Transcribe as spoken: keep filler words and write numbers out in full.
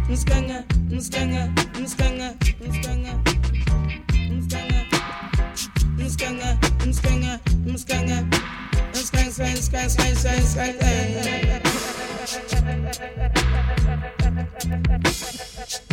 Mskanga, mskanga, mskanga, mskanga, mskanga, mskanga, mskanga, mskanga, mskanga, mskanga, mskanga, mskanga.